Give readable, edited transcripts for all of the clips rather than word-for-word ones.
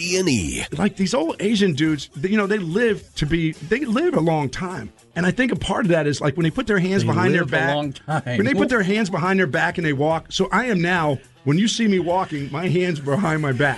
B&E. Like these old Asian dudes, they live a long time. And I think a part of that is like when they put their hands behind their back. A long time. When they put their hands behind their back and they walk. So I am now, when you see me walking, my hands behind my back.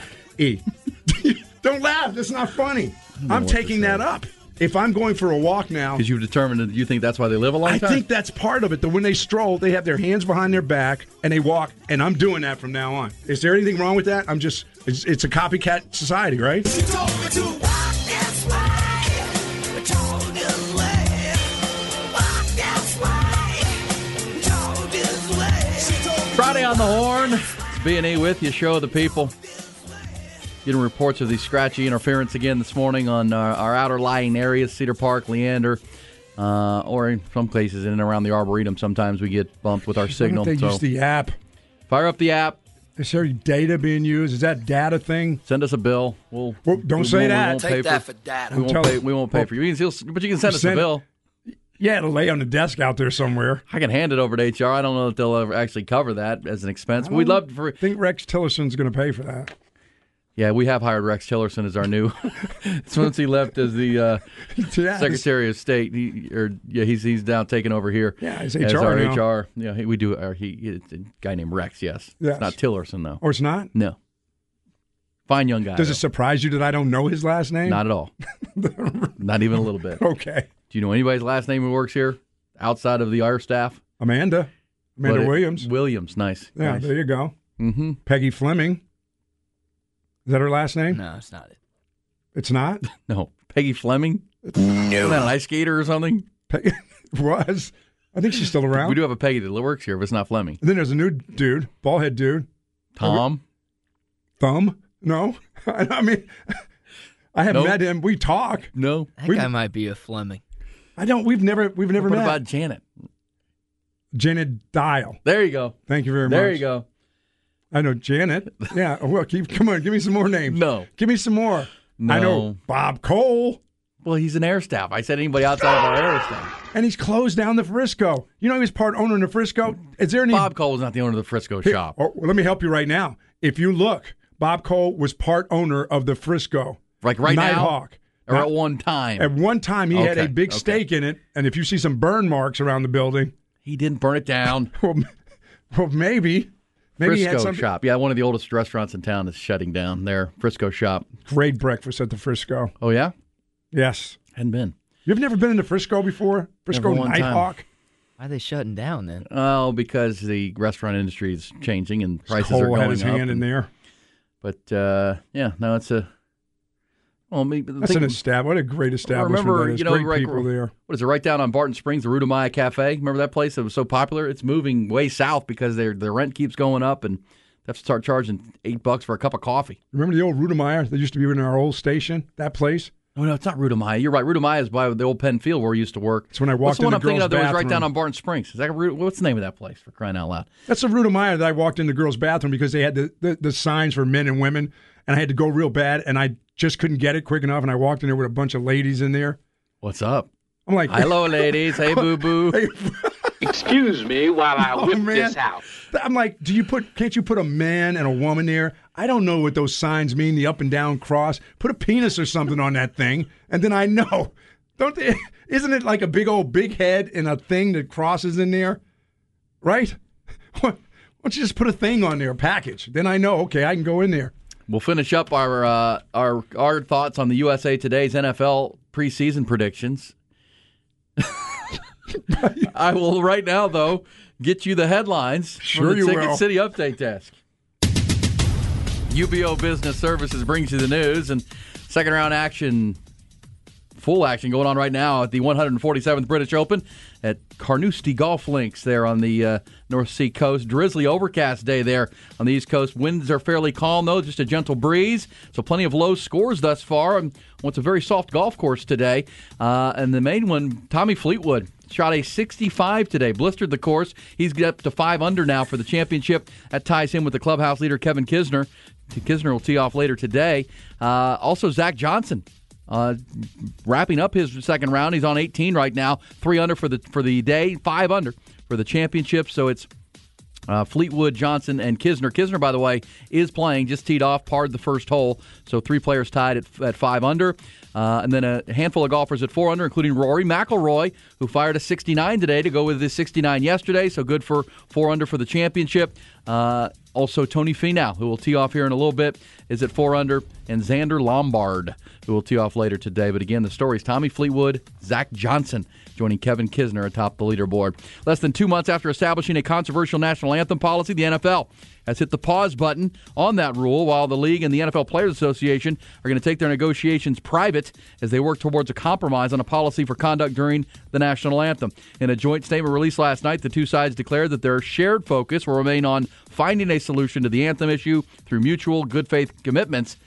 Don't laugh. That's not funny. I'm taking that up. If I'm going for a walk now. Because you've determined that you think that's why they live a long time? I think that's part of it. That when they stroll, they have their hands behind their back and they walk. And I'm doing that from now on. Is there anything wrong with that? It's a copycat society, right? She told me to walk this way. Told this way. Walk this way. Told this way. Friday on the Horn. It's B&E with you. Show the people. Getting reports of the scratchy interference again this morning on our outer lying areas, Cedar Park, Leander, or in some places in and around the Arboretum. Sometimes we get bumped with our signal. They use the app. Fire up the app. Is there data being used? Is that data thing? Send us a bill. Don't say that. Take that for data. We won't pay for you. But you can send us a bill. Yeah, it'll lay on the desk out there somewhere. I can hand it over to HR. I don't know if they'll ever actually cover that as an expense. But we'd love to. I think Rex Tillerson's going to pay for that. Yeah, we have hired Rex Tillerson as our new. Since he left as the Secretary of State, he's now taking over here. Yeah, he's as HR our now. HR. Yeah, we do. It's a guy named Rex. Yes, It's not Tillerson though. Or it's not? No. Fine young guy. Does it surprise you that I don't know his last name? Not at all. Not even a little bit. Okay. Do you know anybody's last name who works here outside of our staff? Amanda Williams. Williams, nice. Yeah, nice. There you go. Mm-hmm. Peggy Fleming. Is that her last name? No, it's not it. It's not? No. Peggy Fleming? No. Isn't that an ice skater or something? Peggy was. I think she's still around. We do have a Peggy that works here, but it's not Fleming. And then there's a new dude, bald-head dude. Tom? Thumb? No. I mean, I have met him. We talk. No. That guy might be a Fleming. We've never met. What about Janet? Janet Dial. There you go. Thank you very much. There you go. I know Janet. Yeah. Well, come on. Give me some more names. No. Give me some more. No. I know Bob Cole. Well, he's an air staff. I said anybody outside of our air staff. And he's closed down the Frisco. You know he was part owner in the Frisco? Is there any... Bob Cole is not the owner of the Frisco shop. Well, let me help you right now. If you look, Bob Cole was part owner of the Frisco. Like right now? Nighthawk. Or at one time? At one time, he had a big stake in it. And if you see some burn marks around the building... He didn't burn it down. well, maybe... Maybe Frisco shop. Yeah, one of the oldest restaurants in town is shutting down there. Frisco shop. Great breakfast at the Frisco. Oh, yeah? Yes. Hadn't been. You've never been in the Frisco before? Frisco Nighthawk? Why are they shutting down then? Oh, because the restaurant industry is changing and prices Cole are going had his hand in there. But, it's a... Well, that's an establishment. What a great establishment that is. Great people there. What is it, right down on Barton Springs, the Rudamaya Cafe? Remember that place that was so popular? It's moving way south because their rent keeps going up, and they have to start charging $8 for a cup of coffee. Remember the old Rudamaya that used to be in our old station? That place? Oh, no, it's not Rudamaya. You're right. Rudamaya is by the old Penn Field where we used to work. It's when I walked in the girls' bathroom. What's the one I'm thinking of that was right down on Barton Springs? Is that what's the name of that place, for crying out loud? That's the Rudamaya that I walked in the girls' bathroom because they had the signs for men and women, and I had to go real bad, and I just couldn't get it quick enough, and I walked in there with a bunch of ladies in there. What's up? I'm like, hello, ladies. Hey, boo-boo. Hey. Excuse me while I whip this out. I'm like, can't you put a man and a woman there? I don't know what those signs mean, the up and down cross. Put a penis or something on that thing, and then I know. Isn't it like a big head and a thing that crosses in there? Right? Why don't you just put a thing on there, a package? Then I know, okay, I can go in there. We'll finish up our thoughts on the USA Today's NFL preseason predictions. I will right now, though, get you the headlines from the Ticket City Update Desk. UBO Business Services brings you the news, and second round action, full action going on right now at the 147th British Open at Carnoustie Golf Links there on the North Sea coast. Drizzly overcast day there on the East Coast. Winds are fairly calm, though, just a gentle breeze. So plenty of low scores thus far. And it's a very soft golf course today. And the main one, Tommy Fleetwood, shot a 65 today, blistered the course. He's up to 5 under now for the championship. That ties him with the clubhouse leader, Kevin Kisner. Kisner will tee off later today. Also, Zach Johnson. Wrapping up his second round. He's on 18 right now. 3 under for the day, 5 under for the championship. So it's Fleetwood, Johnson, and Kisner. Kisner, by the way, is playing, just teed off, parred the first hole, so 3 players tied at 5 under. And then a handful of golfers at 4 under, including Rory McIlroy, who fired a 69 today to go with his 69 yesterday, so good for 4 under for the championship. Also, Tony Finau, who will tee off here in a little bit, is at 4 under, and Xander Lombard, who will tee off later today. But again, the story is Tommy Fleetwood, Zach Johnson, joining Kevin Kisner atop the leaderboard. Less than 2 months after establishing a controversial national anthem policy, the NFL has hit the pause button on that rule, while the league and the NFL Players Association are going to take their negotiations private as they work towards a compromise on a policy for conduct during the national anthem. In a joint statement released last night, the two sides declared that their shared focus will remain on finding a solution to the anthem issue through mutual good faith commitments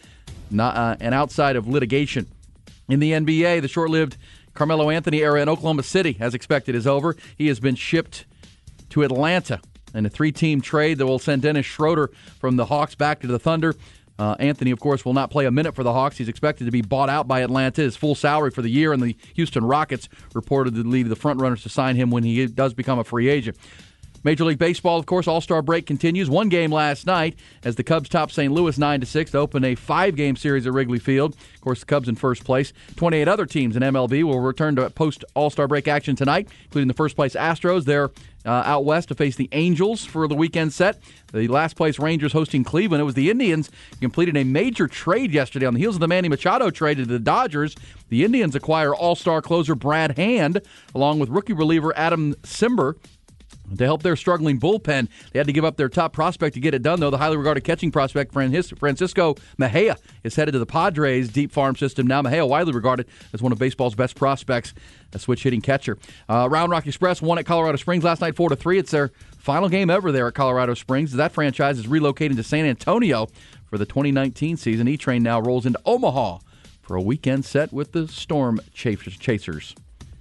and outside of litigation. In the NBA, the short-lived Carmelo Anthony era in Oklahoma City, as expected, is over. He has been shipped to Atlanta in a 3-team trade that will send Dennis Schroeder from the Hawks back to the Thunder. Anthony, of course, will not play a minute for the Hawks. He's expected to be bought out by Atlanta. His full salary for the year, and the Houston Rockets reportedly the front-runners to sign him when he does become a free agent. Major League Baseball, of course, All-Star break continues. One game last night as the Cubs topped St. Louis 9-6 to open a 5-game series at Wrigley Field. Of course, the Cubs in first place. 28 other teams in MLB will return to post-All-Star break action tonight, including the first-place Astros. They're out west to face the Angels for the weekend set. The last-place Rangers hosting Cleveland. It was the Indians who completed a major trade yesterday on the heels of the Manny Machado trade to the Dodgers. The Indians acquire All-Star closer Brad Hand, along with rookie reliever Adam Simber, to help their struggling bullpen. They had to give up their top prospect to get it done, though. The highly regarded catching prospect Francisco Mejia is headed to the Padres' deep farm system. Now Mejia, widely regarded as one of baseball's best prospects, a switch-hitting catcher. Round Rock Express won at Colorado Springs last night 4-3. It's their final game ever there at Colorado Springs. That franchise is relocating to San Antonio for the 2019 season. E-Train now rolls into Omaha for a weekend set with the Storm Chasers.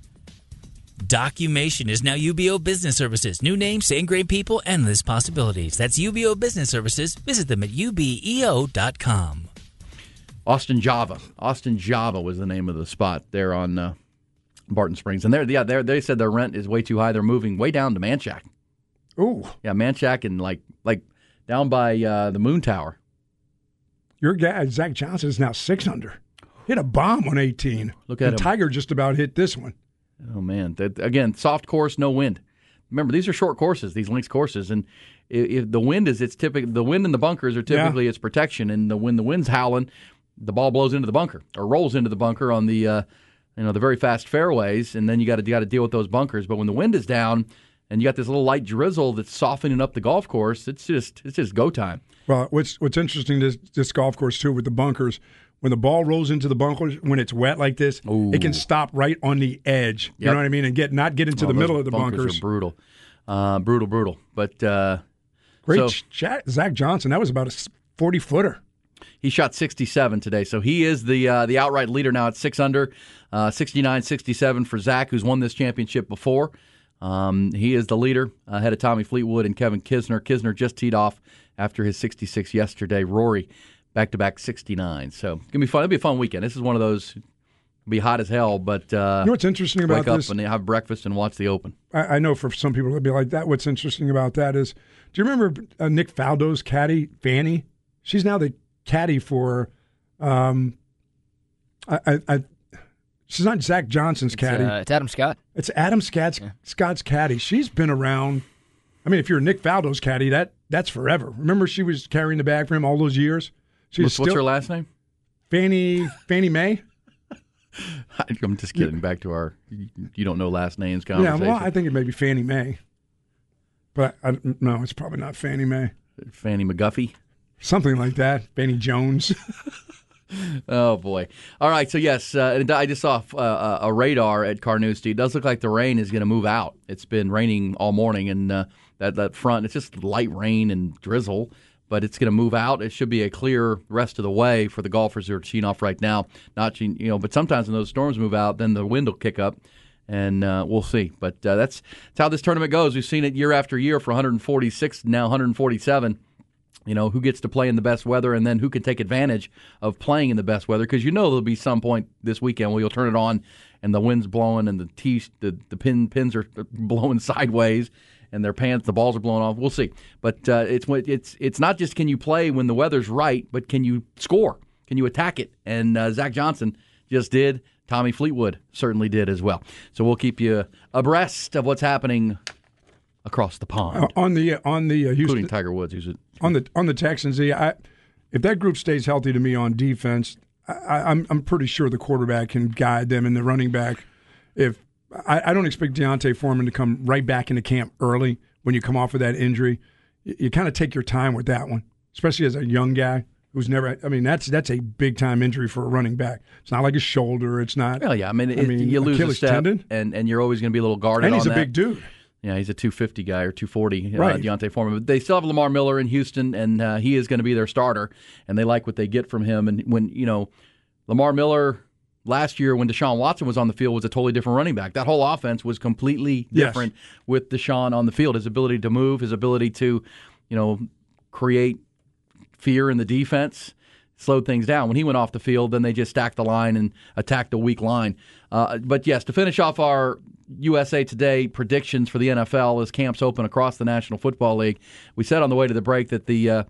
Documation is now UBO Business Services. New name, same great people, endless possibilities. That's UBO Business Services. Visit them at ubeo.com. Austin Java. Austin Java was the name of the spot there on Barton Springs. And they said their rent is way too high. They're moving way down to Manchac. Ooh. Yeah, Manchac and like down by the Moon Tower. Your guy, Zach Johnson, is now 6 under. Hit a bomb on 18. Look at him. Tiger just about hit this one. Oh, man. Again, soft course, no wind. Remember, these are short courses, these links courses, and if the wind is, the wind in the bunkers are typically its protection, and when the wind's howling, the ball blows into the bunker or rolls into the bunker on the the very fast fairways, and then you got to deal with those bunkers. But when the wind is down and you got this little light drizzle that's softening up the golf course, it's just go time. Well, what's interesting this golf course too with the bunkers. When the ball rolls into the bunkers, when it's wet like this, it can stop right on the edge. You know what I mean? And not get into the middle of the bunkers. Are brutal. Brutal. But great Zach Johnson. That was about a 40-footer. He shot 67 today, so he is the outright leader now at 6 under, 69-67 for Zach, who's won this championship before. He is the leader ahead of Tommy Fleetwood and Kevin Kisner. Kisner just teed off after his 66 yesterday. Rory back-to-back 69. So it's gonna be fun. It'll be a fun weekend. This is one of those. It'll be hot as hell, but you know what's interesting about this? Wake up and have breakfast and watch the Open. I know for some people it'll be like that. What's interesting about that is, do you remember Nick Faldo's caddy, Fanny? She's now the caddy for. She's not Zach Johnson's caddy. It's Adam Scott. It's Adam Scott's caddy. She's been around. I mean, if you're Nick Faldo's caddy, that's forever. Remember, she was carrying the bag for him all those years. What's her last name? Fannie Mae. I'm just kidding. Back to our you don't know last names conversation. Yeah, well, I think it may be Fannie Mae, but no, it's probably not Fannie Mae. Fannie McGuffey, something like that. Fannie Jones. Oh boy! All right, so yes, I just saw a radar at Carnoustie. It does look like the rain is going to move out. It's been raining all morning, and that front, it's just light rain and drizzle. But it's going to move out. It should be a clear rest of the way for the golfers who are teeing off right now. But sometimes when those storms move out, then the wind will kick up, and we'll see. But that's how this tournament goes. We've seen it year after year for 146, now 147. Who gets to play in the best weather, and then who can take advantage of playing in the best weather? Because there'll be some point this weekend where you'll turn it on, and the wind's blowing, and the pins are blowing sideways. and their pants, the balls are blowing off. We'll see. But it's not just can you play when the weather's right, but can you score? Can you attack it? And Zach Johnson just did. Tommy Fleetwood certainly did as well. So we'll keep you abreast of what's happening across the pond. On the Houston, including Tiger Woods, who's on the Texans. If that group stays healthy to me on defense, I'm pretty sure the quarterback can guide them, and the running back. If I don't expect Deontay Foreman to come right back into camp early when you come off of that injury. You kind of take your time with that one, especially as a young guy who's never. I mean, that's a big time injury for a running back. It's not like a shoulder. It's not. Well, yeah. I mean you lose a step, tendon, and you're always going to be a little guarded. And he's on a that. big dude. Yeah, he's a 250 guy or 240, right. Deontay Foreman. But they still have Lamar Miller in Houston, and he is going to be their starter, and they like what they get from him. And when, Lamar Miller last year when Deshaun Watson was on the field was a totally different running back. That whole offense was completely different with Deshaun on the field. His ability to move, his ability to, create fear in the defense, slowed things down. When he went off the field, then they just stacked the line and attacked the weak line. But yes, to finish off our USA Today predictions for the NFL as camps open across the National Football League, we said on the way to the break that the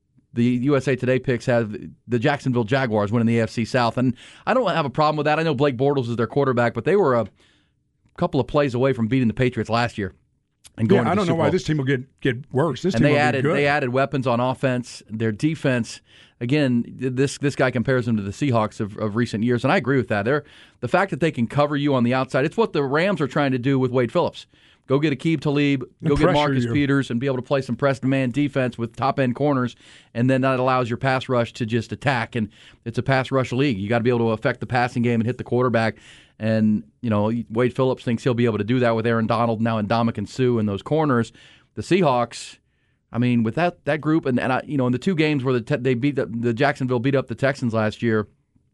USA Today picks have the Jacksonville Jaguars winning the AFC South. And I don't have a problem with that. I know Blake Bortles is their quarterback, but they were a couple of plays away from beating the Patriots last year. And going I don't know why this team will get worse. This team will be good. They added weapons on offense. Their defense, again, this guy compares them to the Seahawks of recent years, and I agree with that. The fact that they can cover you on the outside, it's what the Rams are trying to do with Wade Phillips. Go get Aqib Talib, go get Marcus Peters, and be able to play some press-man defense with top-end corners, and then that allows your pass rush to just attack. And it's a pass rush league. You got to be able to affect the passing game and hit the quarterback. And, Wade Phillips thinks he'll be able to do that with Aaron Donald now and Ndamukong Suh in those corners. The Seahawks, I mean, with that group, and in the two games where they beat the Jacksonville beat up the Texans last year,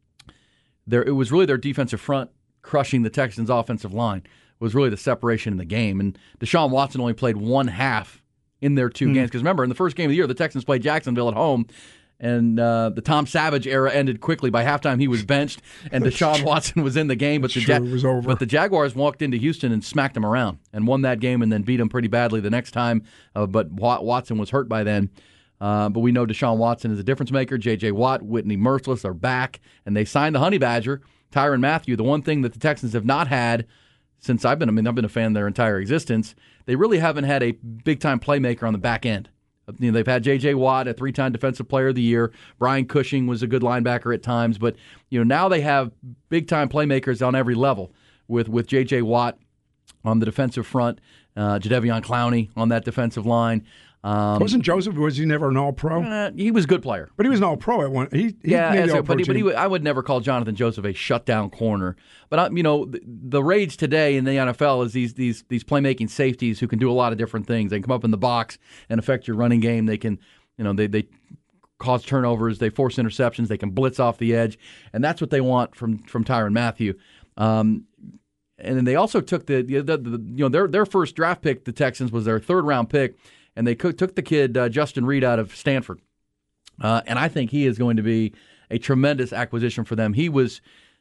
it was really their defensive front crushing the Texans' offensive line. Was really the separation in the game. And Deshaun Watson only played one half in their two games. Because remember, in the first game of the year, the Texans played Jacksonville at home, and the Tom Savage era ended quickly. By halftime, he was benched, and Deshaun Watson was in the game. But it was over. But the Jaguars walked into Houston and smacked them around and won that game and then beat them pretty badly the next time. But Watson was hurt by then. But we know Deshaun Watson is a difference maker. J.J. Watt, Whitney Merciless are back, and they signed the Honey Badger, Tyrann Mathieu. The one thing that the Texans have not had since I've been a fan their entire existence, they really haven't had a big-time playmaker on the back end. They've had J.J. Watt, a 3-time Defensive Player of the Year. Brian Cushing was a good linebacker at times. But now they have big-time playmakers on every level with J.J. Watt on the defensive front, Jadeveon Clowney on that defensive line. Wasn't Joseph? Was he never an All-Pro? He was a good player, but he was an All-Pro at one. I would never call Jonathan Joseph a shutdown corner. But the rage today in the NFL is these playmaking safeties who can do a lot of different things. They can come up in the box and affect your running game. They can, they cause turnovers. They force interceptions. They can blitz off the edge, and that's what they want from Tyrann Mathieu. And then they also took their first draft pick. The Texans was their third-round pick. And they took the kid, Justin Reed, out of Stanford. And I think he is going to be a tremendous acquisition for them. He was,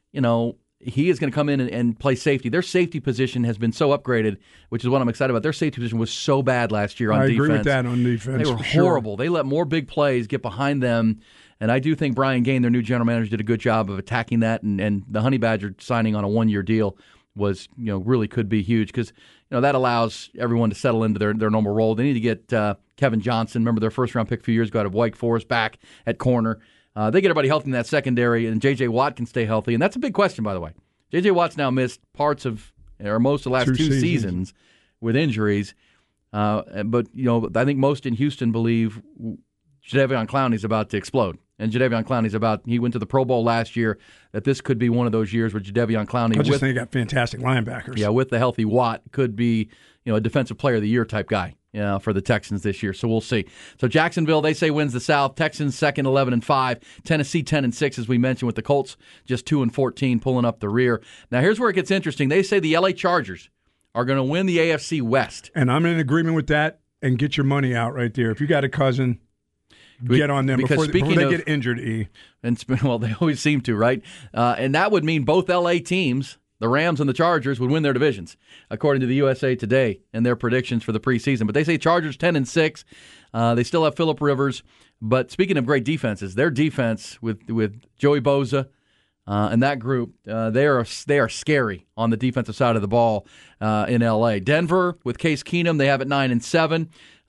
he is going to come in and play safety. Their safety position has been so upgraded, which is what I'm excited about. Their safety position was so bad last year on defense. I agree with that on defense. They were horrible. They let more big plays get behind them. And I do think Brian Gaine, their new general manager, did a good job of attacking that. And the Honey Badger signing on a 1-year deal was, really could be huge because, that allows everyone to settle into their normal role. They need to get Kevin Johnson, remember their first-round pick a few years ago out of Wake Forest, back at corner. They get everybody healthy in that secondary, and J.J. Watt can stay healthy. And that's a big question, by the way. J.J. Watt's now missed most of the last two seasons with injuries. But, I think most in Houston believe Jadeveon Clowney's about to explode. And Jadeveon Clowney's he went to the Pro Bowl last year, that this could be one of those years where Jadeveon Clowney... I just think he got fantastic linebackers. Yeah, with the healthy Watt, could be a Defensive Player of the Year type guy for the Texans this year. So we'll see. So Jacksonville, they say, wins the South. Texans second, 11-5. Tennessee 10-6, as we mentioned, with the Colts just 2-14, pulling up the rear. Now here's where it gets interesting. They say the L.A. Chargers are going to win the AFC West. And I'm in agreement with that. And get your money out right there. If you got a cousin... Get on them before they get injured, E. And well, they always seem to, right? And that would mean both L.A. teams, the Rams and the Chargers would win their divisions, according to the USA Today and their predictions for the preseason. But they say Chargers 10-6. They still have Phillip Rivers. But speaking of great defenses, their defense with Joey Bosa and that group, they are scary on the defensive side of the ball in L.A. Denver with Case Keenum, they have it 9-7.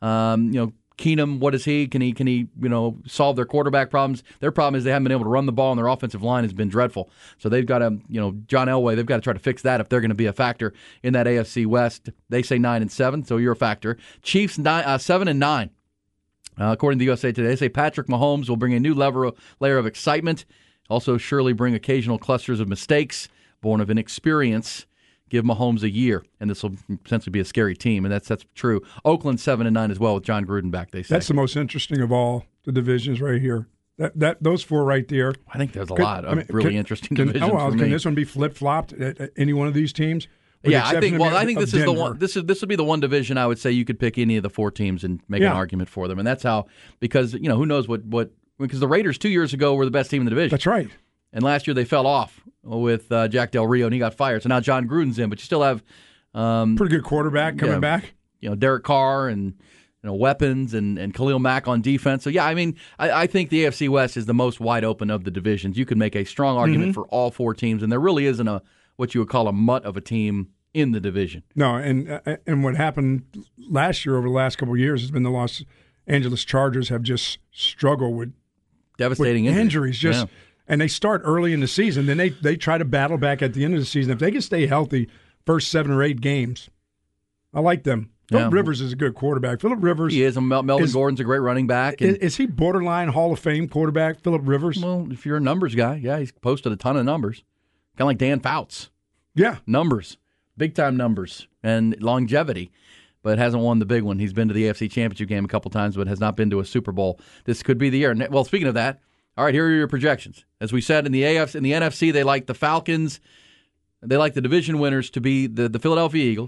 Keenum, what is he? Can he solve their quarterback problems? Their problem is they haven't been able to run the ball, and their offensive line has been dreadful. So they've got to, John Elway, they've got to try to fix that if they're going to be a factor in that AFC West. They say 9-7, so you're a factor. Chiefs 7-9. According to the USA Today, they say Patrick Mahomes will bring a new layer of excitement, also surely bring occasional clusters of mistakes, born of inexperience. Give Mahomes a year, and this will potentially be a scary team, and that's true. Oakland 7-9 as well with John Gruden back, they say. That's the most interesting of all the divisions right here. Those four right there. I think there's a lot of really interesting divisions for me. Can this one be flip-flopped at any one of these teams? Yeah, I think this is the one. This would be the one division I would say you could pick any of the four teams and make an argument for them, and that's how, because who knows what because the Raiders 2 years ago were the best team in the division. That's right. And last year they fell off with Jack Del Rio, and he got fired. So now John Gruden's in, but you still have pretty good quarterback coming back. Derek Carr and weapons and Khalil Mack on defense. So yeah, I think the AFC West is the most wide open of the divisions. You could make a strong argument for all four teams, and there really isn't what you would call a mutt of a team in the division. No, and what happened last year over the last couple of years has been the Los Angeles Chargers have just struggled with devastating injuries. And they start early in the season, then they try to battle back at the end of the season. If they can stay healthy first 7 or 8 games, I like them. Phillip Rivers is a good quarterback. Phillip Rivers. He is. Melvin Gordon's a great running back. Is he borderline Hall of Fame quarterback, Phillip Rivers? Well, if you're a numbers guy, yeah, he's posted a ton of numbers. Kind of like Dan Fouts. Yeah. Numbers. Big-time numbers and longevity, but hasn't won the big one. He's been to the AFC Championship game a couple times, but has not been to a Super Bowl. This could be the year. Well, speaking of that, all right, here are your projections. As we said, in the NFC, they like the Falcons. They like the division winners to be the Philadelphia Eagles,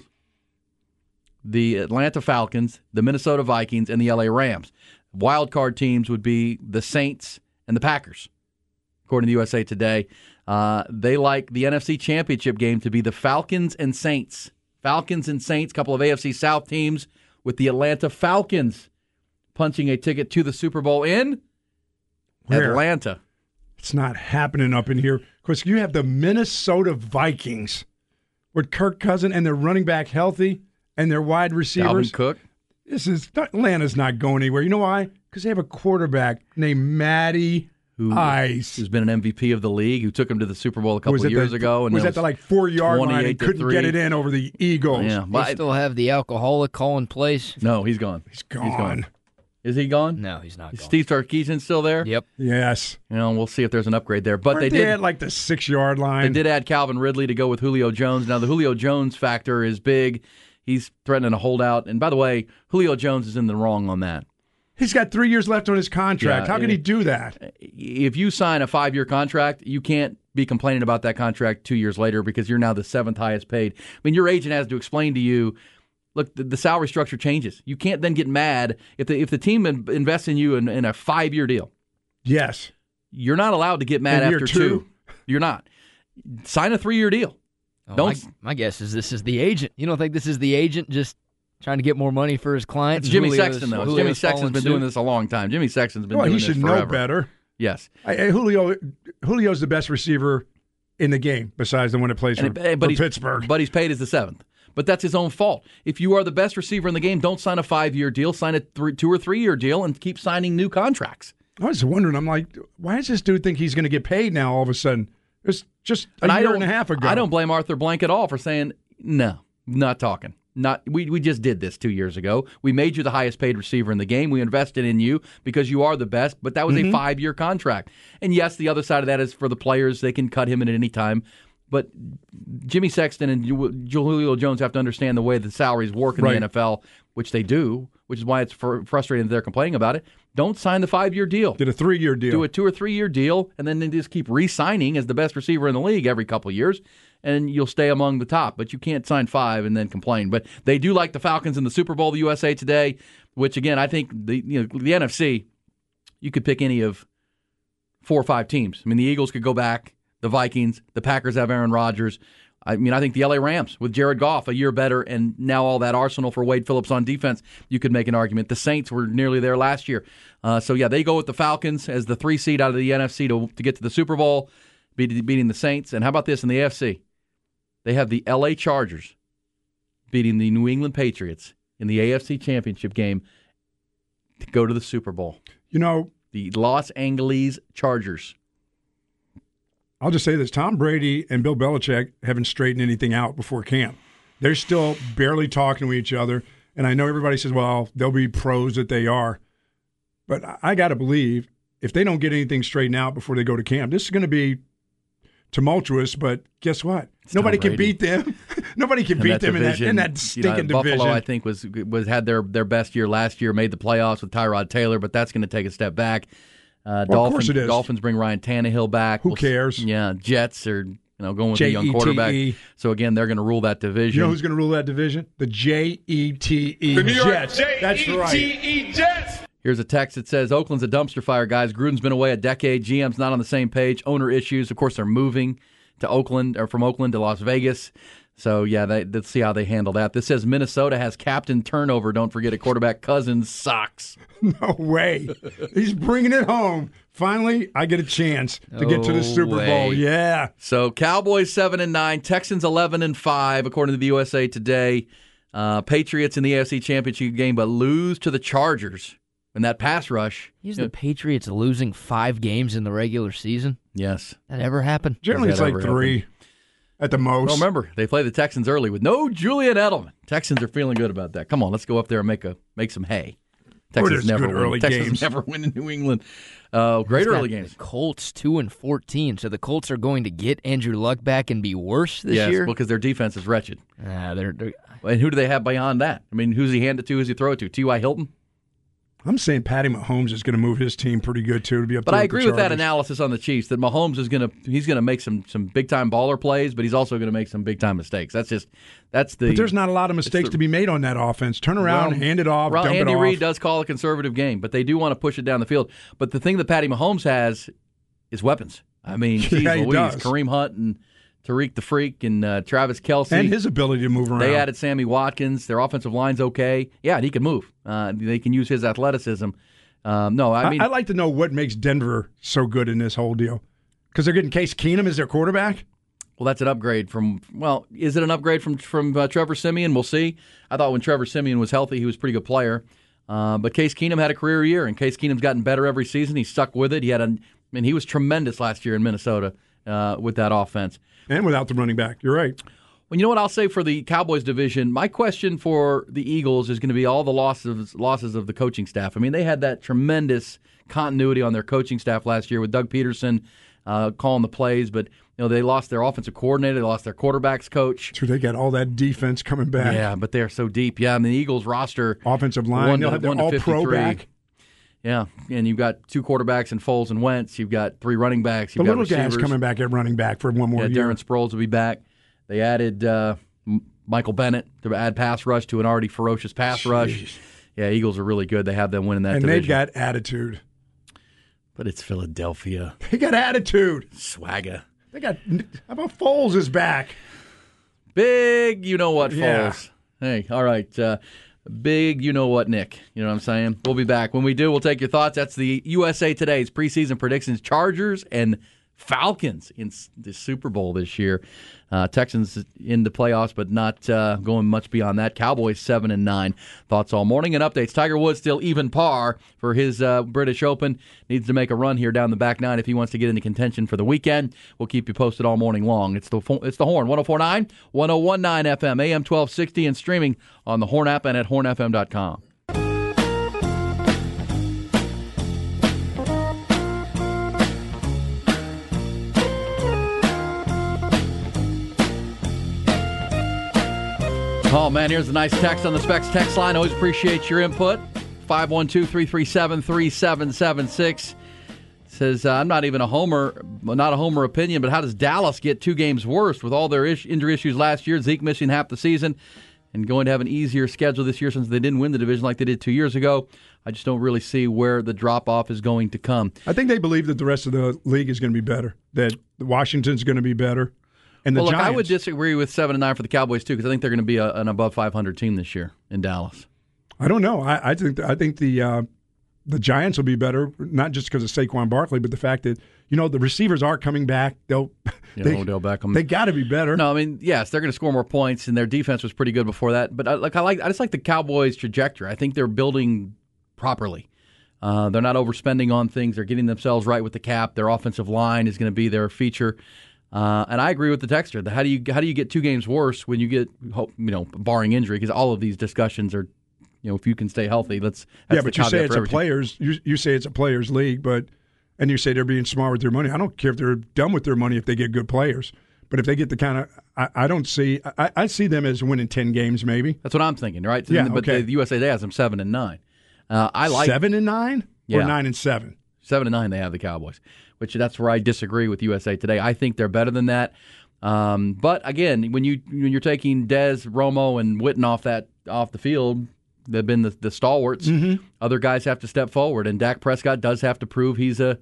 the Atlanta Falcons, the Minnesota Vikings, and the LA Rams. Wild card teams would be the Saints and the Packers, according to USA Today. They like the NFC Championship game to be the Falcons and Saints. Falcons and Saints, couple of AFC South teams, with the Atlanta Falcons punching a ticket to the Super Bowl in Atlanta. It's not happening up in here. Of course, you have the Minnesota Vikings with Kirk Cousins and their running back healthy and their wide receivers. Dalvin Cook. Atlanta's not going anywhere. You know why? Because they have a quarterback named Matty Ice, who's been an MVP of the league, who took him to the Super Bowl a couple of years ago. And was at the 4-yard line and couldn't get it in over the Eagles. Yeah, they still have the alcoholic calling plays. No, he's gone. He's gone. Is he gone? No, he's not gone. Steve Sarkisian still there? Yep. Yes. We'll see if there's an upgrade there. But they did at the 6-yard line. They did add Calvin Ridley to go with Julio Jones. Now the Julio Jones factor is big. He's threatening a holdout. And by the way, Julio Jones is in the wrong on that. He's got 3 years left on his contract. How can he do that? If you sign a 5-year contract, you can't be complaining about that contract 2 years later because you're now the 7th highest paid. Your agent has to explain to you, look, the salary structure changes. You can't then get mad if the team invests in you in a 5-year deal. Yes. You're not allowed to get mad after 2. You're not. Sign a 3-year deal. My guess is this is the agent. You don't think this is the agent just trying to get more money for his clients? It's Jimmy Sexton, though. Jimmy Sexton's been doing this a long time. Jimmy Sexton's been doing this forever. He should know better. Yes. Julio's the best receiver in the game besides the one that plays for Pittsburgh. But he's paid as the 7th. But that's his own fault. If you are the best receiver in the game, don't sign a 5-year deal. Sign a 2 or 3 year deal and keep signing new contracts. I was wondering, I'm like, why does this dude think he's going to get paid now all of a sudden? It's just a year and a half ago. I don't blame Arthur Blank at all for saying, no, not talking. We just did this 2 years ago. We made you the highest paid receiver in the game. We invested in you because you are the best, but that was a 5-year contract. And yes, the other side of that is for the players. They can cut him in at any time. But Jimmy Sexton and Julio Jones have to understand the way the salaries work in the NFL, which they do, which is why it's frustrating that they're complaining about it. Don't sign the 5-year deal. Did a 3-year deal. Do a 2 or 3 year deal, and then they just keep re-signing as the best receiver in the league every couple of years, and you'll stay among the top. But you can't sign 5 and then complain. But they do like the Falcons in the Super Bowl, the USA Today, which, again, I think the NFC, you could pick any of 4 or 5 teams. The Eagles could go back. The Vikings, the Packers have Aaron Rodgers. I mean, I think the LA Rams with Jared Goff a year better, and now all that arsenal for Wade Phillips on defense, you could make an argument. The Saints were nearly there last year. So, yeah, they go with the Falcons as the 3 seed out of the NFC to get to the Super Bowl, beating the Saints. And how about this in the AFC? They have the LA Chargers beating the New England Patriots in the AFC Championship game to go to the Super Bowl. You know, the Los Angeles Chargers. I'll just say this. Tom Brady and Bill Belichick haven't straightened anything out before camp. They're still barely talking to each other. And I know everybody says, well, they'll be pros that they are. But I got to believe if they don't get anything straightened out before they go to camp, this is going to be tumultuous. But guess what? Nobody can beat them. Nobody can beat them in that stinking division. Buffalo, I think, was had their best year last year, made the playoffs with Tyrod Taylor, but that's going to take a step back. Of course it is. Dolphins bring Ryan Tannehill back. Who cares? Yeah, Jets are going with a young quarterback. So again, they're going to rule that division. You know who's going to rule that division? The Jets. The New York Jets. That's right. Jets. Here's a text that says, Oakland's a dumpster fire, guys. Gruden's been away a decade. GM's not on the same page. Owner issues. Of course, they're moving to Oakland, or from Oakland to Las Vegas. So, yeah, let's see how they handle that. This says Minnesota has captain turnover. Don't forget it. Quarterback Cousins sucks. No way. He's bringing it home. Finally, I get a chance to get to the Super Bowl. Yeah. So, Cowboys 7-9, Texans 11-5, according to the USA Today. Patriots in the AFC Championship game, but lose to the Chargers. And that pass rush. Is the Patriots losing 5 games in the regular season? Yes. That ever happened? Generally, it's like 3 at the most. Well, remember, they play the Texans early with no Julian Edelman. Texans are feeling good about that. Come on, let's go up there and make some hay. Texans never win. Texans never win in New England. Great early games. The Colts 2-14, so the Colts are going to get Andrew Luck back and be worse this year? Yes, because their defense is wretched. And who do they have beyond that? I mean, who's he hand it to? Who's he throw it to? T.Y. Hilton? I'm saying Patty Mahomes is going to move his team pretty good too to be up. But I agree with that analysis on the Chiefs that Mahomes is going to make some big time baller plays, but he's also going to make some big time mistakes. That's the. But there's not a lot of mistakes to be made on that offense. Turn around, hand it off, dump it off. Andy Reid does call a conservative game, but they do want to push it down the field. But the thing that Patty Mahomes has is weapons. I mean, Kareem Hunt and Tariq the Freak and Travis Kelce. And his ability to move around. They added Sammy Watkins. Their offensive line's okay. Yeah, and he can move. They can use his athleticism. I'd like to know what makes Denver so good in this whole deal. Because they're getting Case Keenum as their quarterback? Well, that's an upgrade from is it an upgrade from Trevor Siemian? We'll see. I thought when Trevor Siemian was healthy, he was a pretty good player. But Case Keenum had a career year, and Case Keenum's gotten better every season. He stuck with it. He was tremendous last year in Minnesota with that offense. And without the running back. You're right. Well, you know what I'll say for the Cowboys division? My question for the Eagles is going to be all the losses of the coaching staff. I mean, they had that tremendous continuity on their coaching staff last year with Doug Peterson calling the plays, but they lost their offensive coordinator, they lost their quarterbacks coach. So they got all that defense coming back. Yeah, but they're so deep. Yeah, I mean, the Eagles roster. Offensive line, they'll have their all-pro back. Yeah, and you've got 2 quarterbacks in Foles and Wentz. You've got 3 running backs. You've the got little receivers. Guy's coming back at running back for one more year. Darren Sproles will be back. They added Michael Bennett to add pass rush to an already ferocious pass rush. Yeah, Eagles are really good. They have them winning that division. And they've got attitude. But it's Philadelphia. They got attitude. Swagger. How about Foles is back? Big you-know-what, Foles. Yeah. Hey, all right. Big you-know-what, Nick. You know what I'm saying? We'll be back. When we do, we'll take your thoughts. That's the USA Today's preseason predictions. Chargers and Falcons in the Super Bowl this year. Texans in the playoffs, but not going much beyond that. Cowboys 7-9. Thoughts all morning and updates. Tiger Woods still even par for his British Open. Needs to make a run here down the back nine if he wants to get into contention for the weekend. We'll keep you posted all morning long. It's the Horn, 104.9, 101.9 FM, AM 1260, and streaming on the Horn app and at hornfm.com. Oh, man, here's a nice text on the Specs text line. Always appreciate your input. 512-337-3776. Says, I'm not even a homer opinion, but how does Dallas get 2 games worse with all their injury issues last year? Zeke missing half the season and going to have an easier schedule this year since they didn't win the division like they did 2 years ago. I just don't really see where the drop-off is going to come. I think they believe that the rest of the league is going to be better, that Washington's going to be better. And the Well, look, Giants, I would disagree with 7-9 for the Cowboys too, because I think they're going to be an above 500 team this year in Dallas. I don't know. I think the Giants will be better, not just because of Saquon Barkley, but the fact that the receivers are coming back. Odell Beckham. They got to be better. No, I mean, yes, they're going to score more points, and their defense was pretty good before that. But I just like the Cowboys' trajectory. I think they're building properly. They're not overspending on things. They're getting themselves right with the cap. Their offensive line is going to be their feature. And I agree with the texter. How do you get 2 games worse when you get barring injury? Because all of these discussions are, if you can stay healthy, but you say it's a players. You say it's a players league, and you say they're being smart with their money. I don't care if they're dumb with their money if they get good players. But if they get the kind of, I don't see. I see them as winning 10 games, maybe. That's what I'm thinking, right? Yeah, but okay. the USA Today has them 7-9. I like 7-9 or Yeah. 9-7. 7-9. They have the Cowboys, which that's where I disagree with USA Today. I think they're better than that. But again, when you're taking Dez, Romo, and Witten off the field, they've been the stalwarts. Mm-hmm. Other guys have to step forward, and Dak Prescott does have to prove he's a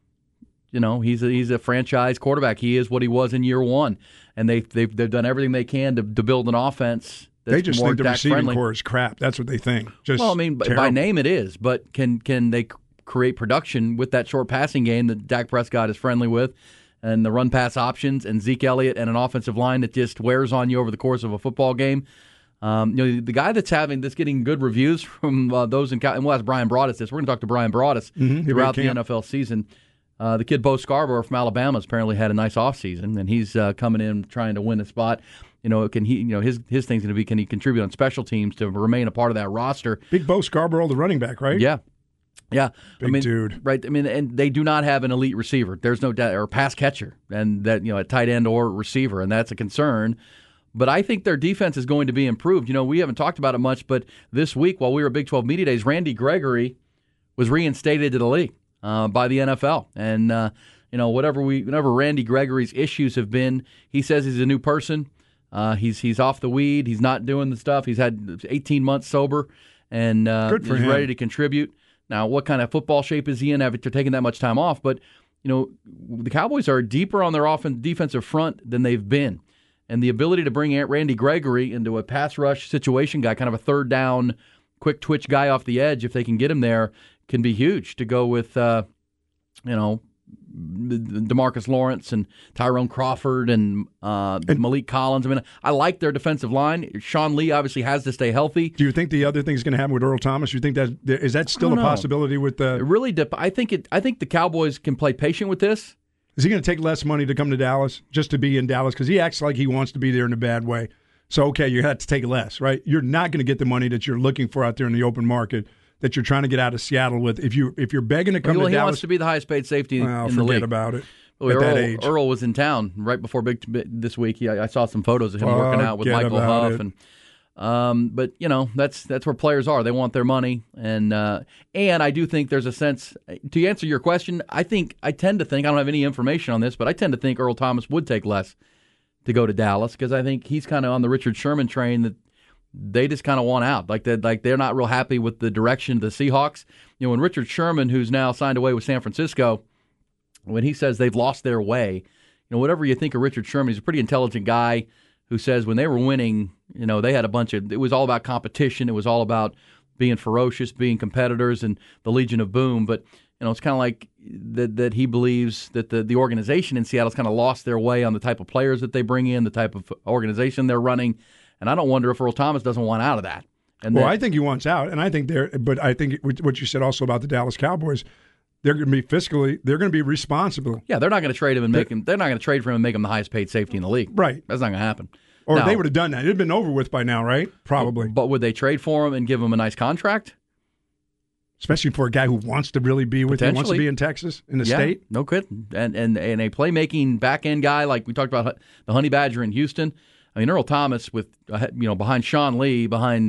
franchise quarterback. He is what he was in year one, and they've done everything they can to build an offense. They just think the receiving friendly. core is crap. That's what they think. Well, I mean, by name it is, but can they create production with that short passing game that Dak Prescott is friendly with, and the run pass options, and Zeke Elliott, and an offensive line that just wears on you over the course of a football game? The guy that's getting good reviews from those and we'll ask Brian Broaddus this. We're going to talk to Brian Broaddus throughout the NFL season. The kid Bo Scarborough from Alabama has apparently had a nice offseason, and he's coming in trying to win a spot. Can he? His thing's going to be, can he contribute on special teams to remain a part of that roster? Big Bo Scarborough, the running back, right? Yeah. Big dude. Right. I mean, and they do not have an elite receiver. There's no doubt, or pass catcher, and that a tight end or receiver, and that's a concern. But I think their defense is going to be improved. We haven't talked about it much, but this week while we were at Big 12 Media Days, Randy Gregory was reinstated to the league by the NFL, and whatever Randy Gregory's issues have been, he says he's a new person. He's off the weed. He's not doing the stuff. He's had 18 months sober, and Good for he's him. ready to contribute. Now, what kind of football shape is he in after taking that much time off? But the Cowboys are deeper on their defensive front than they've been, and the ability to bring Randy Gregory into a pass rush situation guy, kind of a third down, quick twitch guy off the edge, if they can get him there, can be huge. To go with DeMarcus Lawrence and Tyrone Crawford and Malik Collins. I mean, I like their defensive line. Sean Lee obviously has to stay healthy. Do you think the other thing's going to happen with Earl Thomas? You think is that still a possibility with the? It really I think the Cowboys can play patient with this. Is he going to take less money to come to Dallas just to be in Dallas? Because he acts like he wants to be there in a bad way. So, okay, you have to take less, right? You're not going to get the money that you're looking for out there in the open market that you're trying to get out of Seattle with. If you're begging to come to Dallas. He wants to be the highest paid safety in the league. Forget about it. Well, that age. Earl was in town right before this week. I saw some photos of him working out with Michael Huff. But that's where players are. They want their money, and I do think there's a sense. To answer your question, I tend to think, I don't have any information on this, but I tend to think Earl Thomas would take less to go to Dallas, because I think he's kind of on the Richard Sherman train that they just kind of want out. Like they're not real happy with the direction of the Seahawks. When Richard Sherman, who's now signed away with San Francisco, when he says they've lost their way, whatever you think of Richard Sherman, he's a pretty intelligent guy who says when they were winning, they had it was all about competition. It was all about being ferocious, being competitors, and the Legion of Boom. But, it's kind of like that he believes that the organization in Seattle's kind of lost their way on the type of players that they bring in, the type of organization they're running. And I don't wonder if Earl Thomas doesn't want out of that. I think he wants out, and I think but I think what you said also about the Dallas Cowboys, they're going to be they're going to be responsible. Yeah, they're not going to trade him and they're not going to trade for him and make him the highest paid safety in the league. Right. That's not going to happen. Or they would have done that. It'd been over with by now, right? Probably. But would they trade for him and give him a nice contract? Especially for a guy who wants to really be with him, wants to be in Texas, in the state. No kidding. And a playmaking back end guy like we talked about the Honey Badger in Houston. I mean, Earl Thomas with behind Sean Lee, behind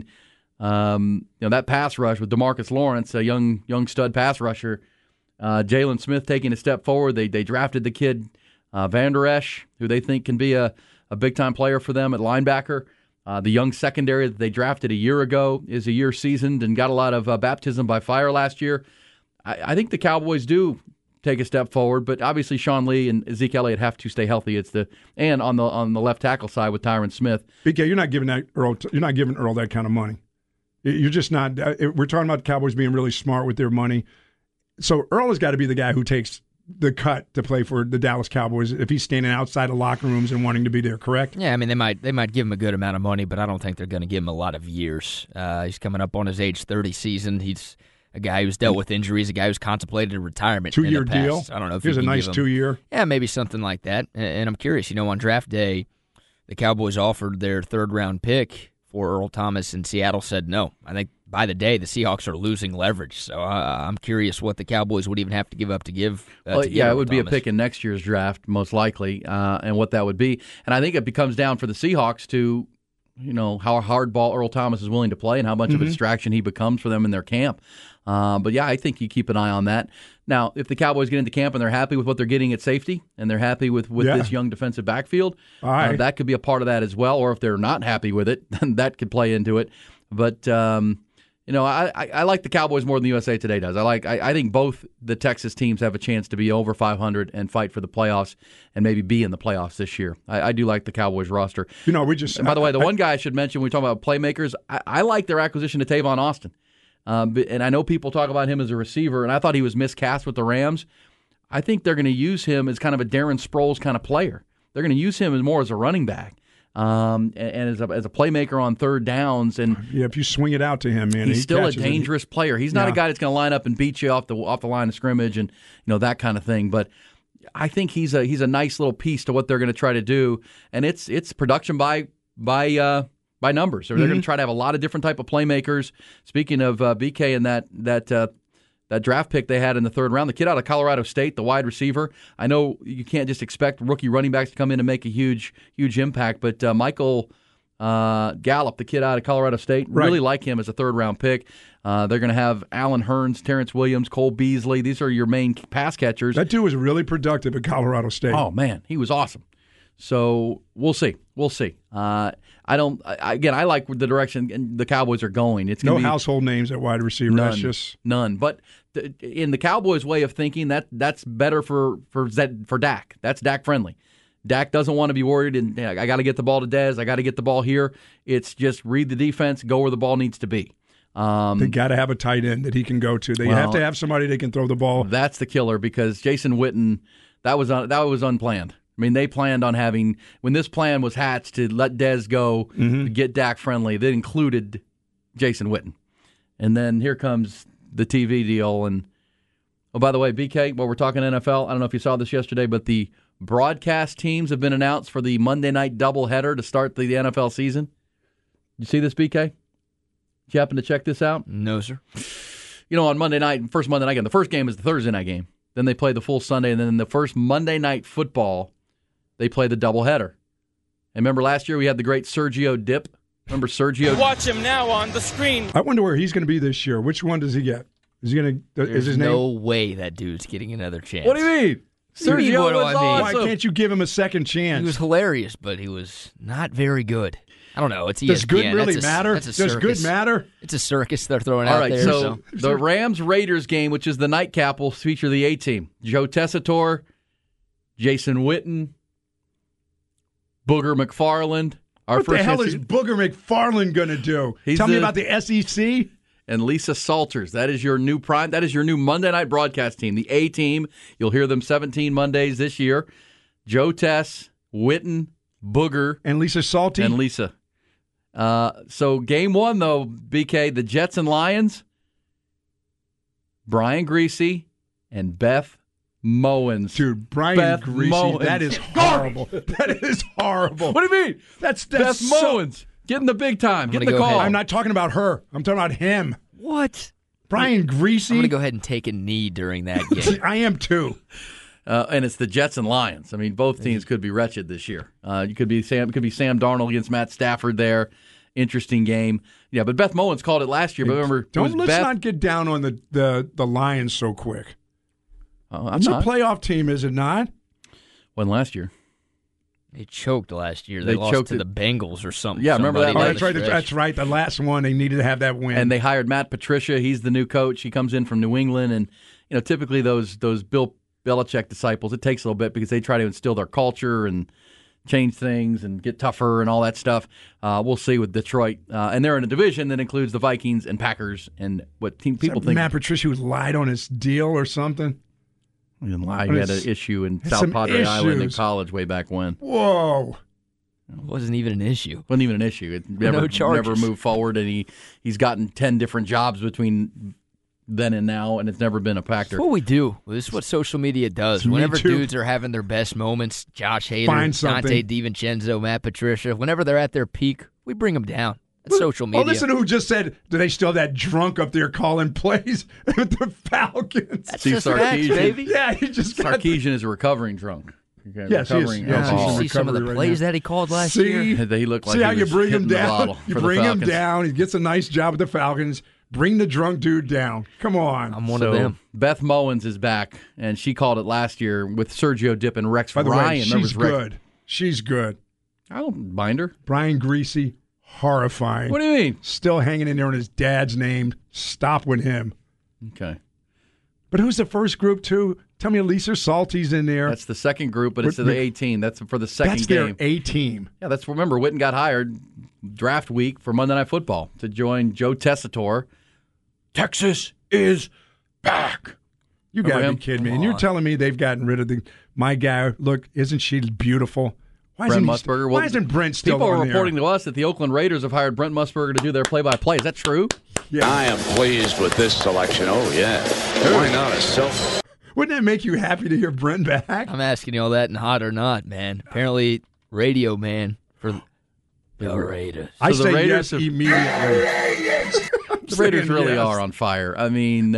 that pass rush with DeMarcus Lawrence, a young stud pass rusher. Jalen Smith taking a step forward. They drafted the kid Van Der Esch, who they think can be a big time player for them at linebacker. The young secondary that they drafted a year ago is a year seasoned and got a lot of baptism by fire last year. I think the Cowboys do take a step forward. But obviously, Sean Lee and Zeke Elliott have to stay healthy. And on the left tackle side with Tyron Smith. BK, you're not giving Earl that kind of money. You're just not. We're talking about the Cowboys being really smart with their money. So Earl has got to be the guy who takes the cut to play for the Dallas Cowboys if he's standing outside of locker rooms and wanting to be there, correct? Yeah, I mean, they might give him a good amount of money, but I don't think they're going to give him a lot of years. He's coming up on his age 30 season. He's a guy who's dealt with injuries, a guy who's contemplated retirement. 2-year in the past. deal? I don't know if here's you a can nice give him, 2-year. Yeah, maybe something like that. And I'm curious, on draft day, the Cowboys offered their third-round pick for Earl Thomas, and Seattle said no. I think by the day, the Seahawks are losing leverage. So I'm curious what the Cowboys would even have to give up to give. It would be a pick in next year's draft, most likely, and what that would be. And I think it becomes down for the Seahawks to, how hardball Earl Thomas is willing to play and how much of a distraction he becomes for them in their camp. But yeah, I think you keep an eye on that. Now, if the Cowboys get into camp and they're happy with what they're getting at safety and they're happy with this young defensive backfield, that could be a part of that as well. Or if they're not happy with it, then that could play into it. But I like the Cowboys more than the USA Today does. I think both the Texas teams have a chance to be over 500 and fight for the playoffs and maybe be in the playoffs this year. I do like the Cowboys roster. And by the way, the one guy I should mention when we talk about playmakers, I like their acquisition of Tavon Austin. And I know people talk about him as a receiver, and I thought he was miscast with the Rams. I think they're going to use him as kind of a Darren Sproles kind of player. They're going to use him more as a running back. And as a playmaker on third downs, and if you swing it out to him, man, he's still a dangerous player. He's not a guy that's going to line up and beat you off the line of scrimmage and that kind of thing. But I think he's a nice little piece to what they're going to try to do, and it's production by numbers. So they're going to try to have a lot of different type of playmakers. Speaking of BK and that draft pick they had in the third round, the kid out of Colorado State, the wide receiver. I know you can't just expect rookie running backs to come in and make a huge impact, but Michael Gallup, the kid out of Colorado State, really like him as a third-round pick. They're going to have Alan Hearns, Terrence Williams, Cole Beasley. These are your main pass catchers. That dude was really productive at Colorado State. Oh, man, he was awesome. So we'll see. I like the direction the Cowboys are going. It's no household names at wide receiver. None. But in the Cowboys' way of thinking, that's better for Dak. That's Dak friendly. Dak doesn't want to be worried. And I got to get the ball to Dez. I got to get the ball here. It's just read the defense, go where the ball needs to be. They got to have a tight end that he can go to. They have to have somebody that can throw the ball. That's the killer because Jason Witten, that was unplanned. I mean, they planned on having, when this plan was hatched to let Dez go, to get Dak friendly, that included Jason Witten. And then here comes the TV deal. And, oh, by the way, BK, while we're talking NFL, I don't know if you saw this yesterday, but the broadcast teams have been announced for the Monday night doubleheader to start the NFL season. You see this, BK? Did you happen to check this out? No, sir. On Monday night, first Monday night game, the first game is the Thursday night game. Then they play the full Sunday, and then the first Monday night football, they play the doubleheader. And remember last year we had the great Sergio Dip? Remember Sergio? Watch him now on the screen. I wonder where he's going to be this year. Which one does he get? Is he going to? Is his name? No way that dude's getting another chance. What do you mean? Sergio was I mean? awesome. Why can't you give him a second chance? He was hilarious, but he was not very good. I don't know. It's ESPN. Does good really that's matter? That's a circus. Does good matter? It's a circus they're throwing All out right, there. so the Rams-Raiders game, which is the nightcap, will feature the A-team. Joe Tessitore, Jason Witten, Booger McFarland. What the hell is Booger McFarland going to do? Tell me about the SEC? And Lisa Salters. That is your new prime. That is your new Monday night broadcast team, the A-team. You'll hear them 17 Mondays this year. Joe Tess, Witten, Booger. And Lisa Salty? And Lisa. So game one, though, BK, the Jets and Lions, Brian Griese and Beth Mowins. Dude, Brian Griese, that is horrible. That is horrible. What do you mean? That's Beth Mowins. Getting the big time. Getting the call. I'm not talking about her. I'm talking about him. What? Brian Griese. I'm going to go ahead and take a knee during that game. I am too. And it's the Jets and Lions. I mean, both teams could be wretched this year. You could be Sam Darnold against Matt Stafford there. Interesting game. Yeah, but Beth Mowins called it last year. But remember, let's not get down on the Lions so quick. It's a playoff team, is it not? When last year? They choked last year. They lost to the Bengals or something. Yeah, remember that? Oh, that's right. That's right. The last one, they needed to have that win. And they hired Matt Patricia. He's the new coach. He comes in from New England, and typically those Bill Belichick disciples. It takes a little bit because they try to instill their culture and change things and get tougher and all that stuff. We'll see with Detroit. And they're in a division that includes the Vikings and Packers and what people think. Matt Patricia who lied on his deal or something? He didn't lie. He had an issue in South Padre Island in college way back when. Whoa. It wasn't even an issue. Wasn't even an issue. It never moved forward, and he's gotten 10 different jobs between then and now, and it's never been a factor. It's what we do. This is what social media does. Whenever dudes are having their best moments, Josh Hader, Dante DiVincenzo, Matt Patricia, whenever they're at their peak, we bring them down. That's social media. Oh, listen to who just said, do they still have that drunk up there calling plays with the Falcons? That's just facts, baby. Yeah, he just Sarkisian is a recovering drunk. Okay, yes, recovering he is. Did you see some of the plays that he called last year? He looked like see how he you was bring him hitting the down? bottle You for the bring him Falcons. down. He gets a nice job with the Falcons. Bring the drunk dude down. Come on. I'm one of them. Beth Mowins is back, and she called it last year with Sergio Dipp and Rex By the Ryan. way, she's good. She's good. I don't mind her. Brian Greasy, horrifying. What do you mean? Still hanging in there on his dad's name. Stop with him. Okay. But who's the first group, too? Tell me Lisa Salty's in there. That's the second group, but it's the 18. That's for the second That's game. their A-team. Yeah, remember, Witten got hired draft week for Monday Night Football to join Joe Tessitore. Texas is back. You got to be kidding me. And you're telling me they've gotten rid of my guy. Look, isn't she beautiful? Why Brent Musburger. Why isn't Brent still People are on reporting to us that the Oakland Raiders have hired Brent Musburger to do their play-by-play. Is that true? Yeah. I am pleased with this selection. Oh, yeah. Why not a self? Wouldn't that make you happy to hear Brent back? I'm asking you all that in hot or not, man. Apparently, radio man for the Raiders. I So the say Raiders yes immediately. The Raiders really yes. are on fire. I mean,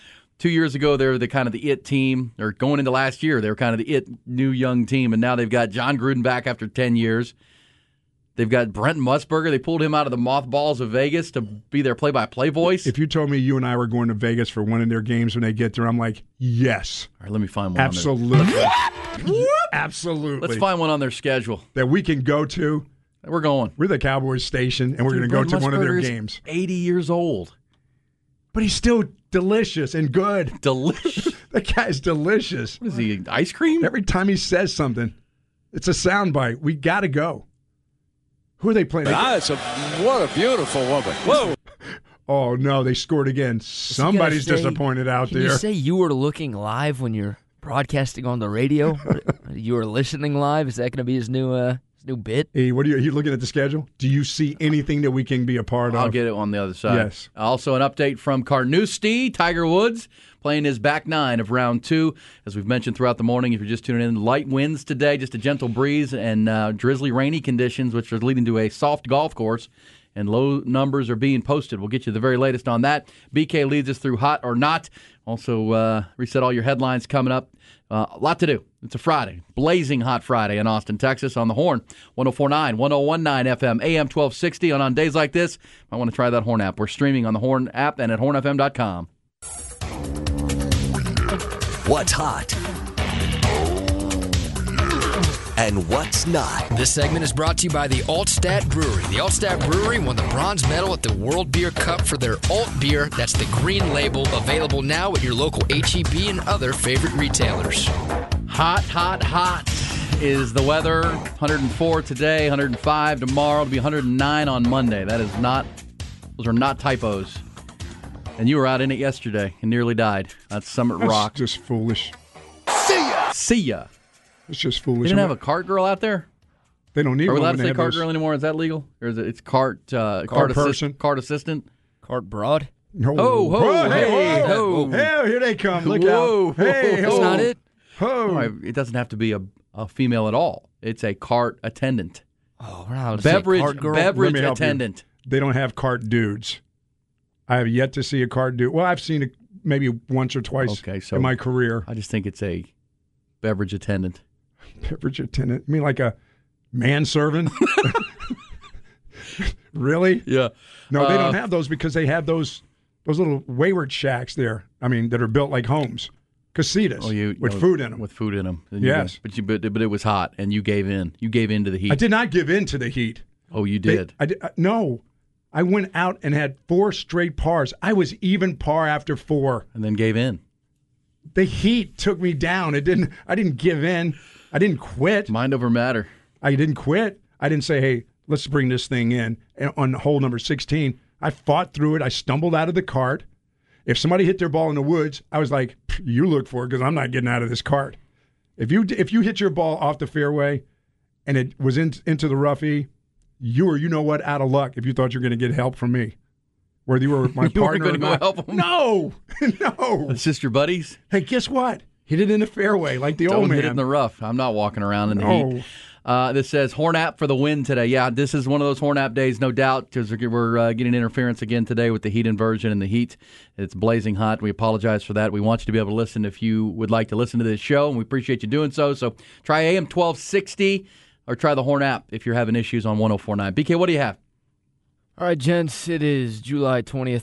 2 years ago, they were the kind of the it team. Or going into last year, they were kind of the it new young team. And now they've got John Gruden back after 10 years. They've got Brent Musburger. They pulled him out of the mothballs of Vegas to be their play-by-play voice. If you told me you and I were going to Vegas for one of their games when they get there, I'm like, yes. All right, let me find one. Absolutely. Absolutely. Let's find one on their schedule. That we can go to. We're going. We're the Cowboys station, and we're going to go to one of their games. 80 years old. But he's still delicious and good. Delicious. That guy's delicious. What is he, ice cream? Every time he says something, it's a soundbite. We got to go. Who are they playing? What a beautiful woman. Whoa. Oh, no, they scored again. Somebody's disappointed out there. Can you say you were looking live when you're broadcasting on the radio? You were listening live? Is that going to be his new bit? Hey, what are you looking at the schedule? Do you see anything that we can be a part of? I'll get it on the other side. Yes. Also, an update from Carnoustie. Tiger Woods playing his back nine of round 2. As we've mentioned throughout the morning, if you're just tuning in, light winds today, just a gentle breeze and drizzly, rainy conditions, which are leading to a soft golf course. And low numbers are being posted. We'll get you the very latest on that. BK leads us through hot or not. Also, reset all your headlines coming up. A lot to do. It's a Friday, blazing hot Friday in Austin, Texas on the Horn. 104.9, 101.9 FM, AM 1260. And on days like this, I want to try that Horn app. We're streaming on the Horn app and at hornfm.com. What's hot? And what's not? This segment is brought to you by the Altstat Brewery. The Altstat Brewery won the bronze medal at the World Beer Cup for their Alt beer. That's the green label, available now at your local H-E-B and other favorite retailers. Hot, hot, hot is the weather. 104 today, 105 tomorrow. It'll be 109 on Monday. Those are not typos. And you were out in it yesterday and nearly died. That's Summit Rock. That's just foolish. See ya. It's just foolish. You didn't have a cart girl out there? They don't need Are we one allowed to when they say have cart those- girl anymore? Is that legal? Or is it's cart person? Cart assistant? Cart broad? No. Oh, ho, Whoa, hey, whoa. ho. Hey, here they come. Look Whoa, out. Hey, That's ho. not it? Ho. No, it doesn't have to be a female at all. It's a cart attendant. Oh, we're not allowed to say cart girl? Beverage Let me help you. attendant. They don't have cart dudes. I have yet to see a cart dude. Well, I've seen it maybe once or twice in my career. I just think it's a beverage attendant. Beverage attendant. You mean like a manservant? Really? Yeah. No, they don't have those because they have those little wayward shacks there. I mean, that are built like homes, casitas with food in them. With food in them. Yes. But it was hot, and you gave in. You gave in to the heat. I did not give in to the heat. Oh, you did? No. I went out and had 4 straight pars. I was even par after 4. And then gave in. the heat took me down. I didn't give in. I didn't quit. Mind over matter. I didn't quit. I didn't say, hey, let's bring this thing in. And on hole number 16, I fought through it. I stumbled out of the cart. If somebody hit their ball in the woods, I was like, you look for it because I'm not getting out of this cart. If you hit your ball off the fairway and it was into the roughy, you were, you know what, out of luck if you thought you were going to get help from me. Whether you were my You partner weren't or gonna not. go help 'em? No. No. It's just your buddies? Hey, guess what? Hit it in the fairway like the old Don't man. hit it in the rough. I'm not walking around in the No. heat. This says Horn App for the win today. Yeah, this is one of those Horn App days, no doubt, because we're getting interference again today with the heat inversion and the heat. It's blazing hot. We apologize for that. We want you to be able to listen if you would like to listen to this show, and we appreciate you doing so. So try AM 1260 or try the Horn App if you're having issues on 104.9. BK, what do you have? All right, gents, it is July 20th,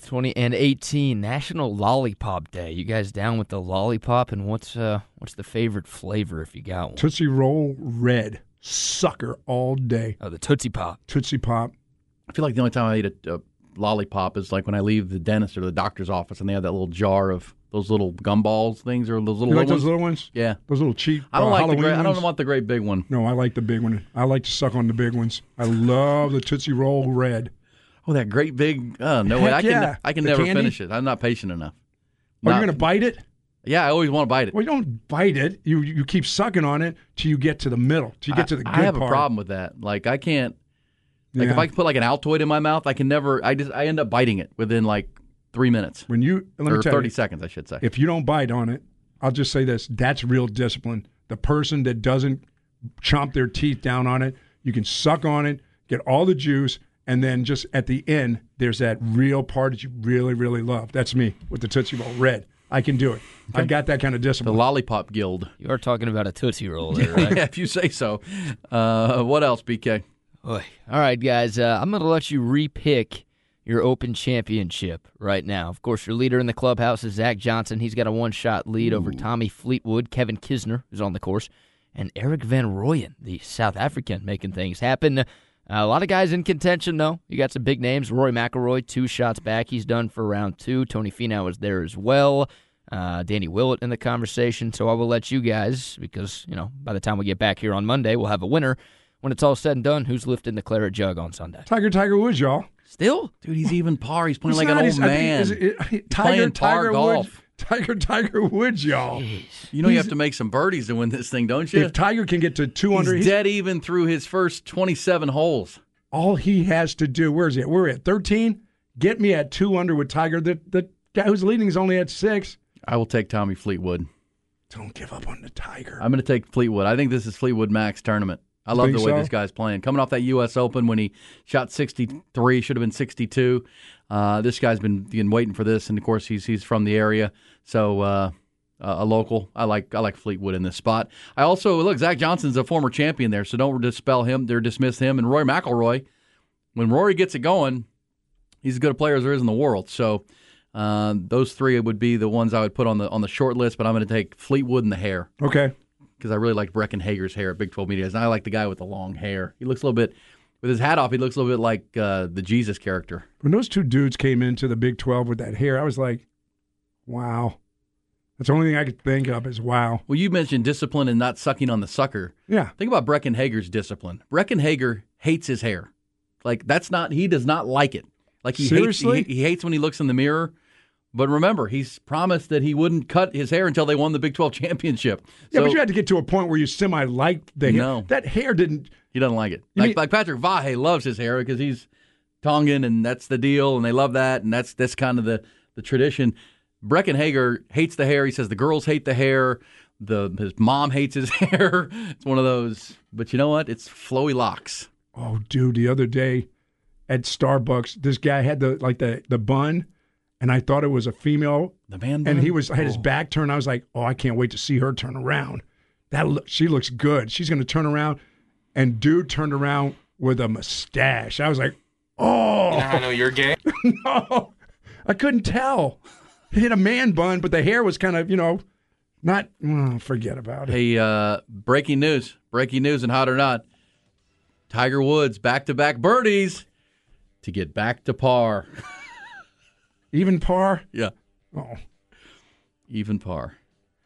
2018, National Lollipop Day. You guys down with the lollipop, and what's the favorite flavor if you got one? Tootsie Roll Red. Sucker all day. Oh, the Tootsie Pop. Tootsie Pop. I feel like the only time I eat a lollipop is like when I leave the dentist or the doctor's office and they have that little jar of those little gumballs things or those little You like ones. those little ones? Yeah. Those little cheap I don't like the Halloween great. I ones? don't want the great big one. No, I like the big one. I like to suck on the big ones. I love the Tootsie Roll Red. Oh, that great big. Oh, no way. Heck yeah. I can The never candy? finish it. I'm not patient enough. Are you going to bite it? Yeah, I always want to bite it. Well, you don't bite it. You keep sucking on it till you get to the middle, till you get to the good part. I have a problem with that. Like I can't. Like Yeah. if I put like an Altoid in my mouth, I can never. I end up biting it within like 3 minutes. Let me or tell 30 you, seconds, I should say. if you don't bite on it, I'll just say this: that's real discipline. The person that doesn't chomp their teeth down on it, you can suck on it, get all the juice, and then just at the end, there's that real part that you really, really love. That's me with the Tootsie Roll Red. I can do it. Okay. I've got that kind of The discipline. Lollipop Guild. You are talking about a Tootsie Roll there, right? Yeah, if you say so. What else, BK? Oy. All right, guys, I'm going to let you repick your Open Championship right now. Of course, your leader in the clubhouse is Zach Johnson. He's got a one-shot lead over Tommy Fleetwood, Kevin Kisner, who's on the course, and Eric Van Rooyen, the South African, making things happen. A lot of guys in contention, though. You got some big names. Rory McIlroy, 2 shots back. He's done for round 2. Tony Finau is there as well. Danny Willett in the conversation. So I will let you guys, because, by the time we get back here on Monday, we'll have a winner. When it's all said and done, who's lifting the claret jug on Sunday? Tiger Woods, y'all. Still? Dude, he's even par. He's playing He's like not. an old He's- I think- man. is it- He's playing par golf. Tiger Woods, y'all. You know you have to make some birdies to win this thing, don't you? If Tiger can get to 200, He's dead even through his first 27 holes. all he has to do, where is he at? We're at 13. Get me at 2 under with Tiger. The guy who's leading is only at 6. I will take Tommy Fleetwood. Don't give up on the Tiger. I'm going to take Fleetwood. I think this is Fleetwood Mac's tournament. I love the way this guy's playing. Coming off that U.S. Open when he shot 63, should have been 62. This guy's been waiting for this, and of course he's from the area, so a local. I like Fleetwood in this spot. I also look. Zach Johnson's a former champion there, so don't dismiss him. And Rory McIlroy, when Rory gets it going, he's as good a player as there is in the world. So those three would be the ones I would put on the short list. But I'm going to take Fleetwood and the hair. Okay. Because I really like Brecken Hager's hair at Big 12 Media. And I like the guy with the long hair. He looks a little bit, with his hat off, he looks a little bit like the Jesus character. When those two dudes came into the Big 12 with that hair, I was like, wow. That's the only thing I could think of is wow. Well, you mentioned discipline and not sucking on the sucker. Yeah. Think about Brecken Hager's discipline. Brecken Hager hates his hair. Like, he does not like it. Like, Seriously? He hates when he looks in the mirror. But remember, he's promised that he wouldn't cut his hair until they won the Big 12 championship. Yeah, but you had to get to a point where you semi-liked the hair. No. That hair didn't. He doesn't like it. mean- Like Patrick Vahe loves his hair because he's Tongan, and that's the deal, and they love that, and that's kind of the tradition. Brecken Hager hates the hair. He says the girls hate the hair. His mom hates his hair. It's one of those. But you know what? It's flowy locks. Oh, dude, the other day at Starbucks, this guy had the bun, and I thought it was a female. The man bun? And he had his back turned. I was like, oh, I can't wait to see her turn around. She looks good. She's going to turn around. And dude turned around with a mustache. I was like, oh. I know you're gay. No, I couldn't tell. He had a man bun, but the hair was kind of, not, forget about it. Hey, breaking news, and hot or not, Tiger Woods back-to-back birdies to get back to par. Even par? Yeah. Oh. Even par.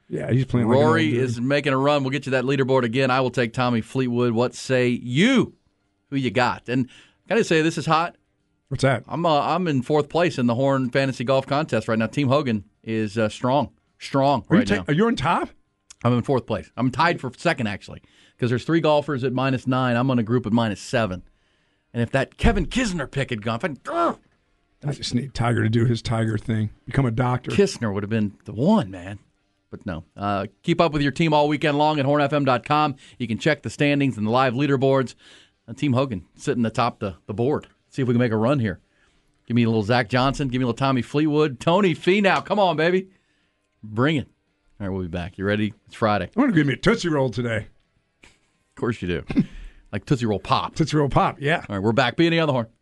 Yeah, he's playing. Rory is making a run. We'll get you that leaderboard again. I will take Tommy Fleetwood. What say you? Who you got? And can I say this is hot? What's that? I'm in fourth place in the Horn Fantasy Golf Contest right now. Team Hogan is strong right now. Are you on top? I'm in fourth place. I'm tied for second, actually, because there's 3 golfers at -9. I'm on a group at -7. And if that Kevin Kisner pick had gone, I just need Tiger to do his Tiger thing. Become a doctor. Kisner would have been the one, man. But no. Keep up with your team all weekend long at hornfm.com. You can check the standings and the live leaderboards. Team Hogan sitting atop the board. See if we can make a run here. Give me a little Zach Johnson. Give me a little Tommy Fleetwood. Tony Finau. Come on, baby. Bring it. All right, we'll be back. You ready? It's Friday. I'm going to give me a Tootsie Roll today. Of course you do. Like Tootsie Roll Pop. Tootsie Roll Pop, yeah. All right, we're back. B&E on the Horn.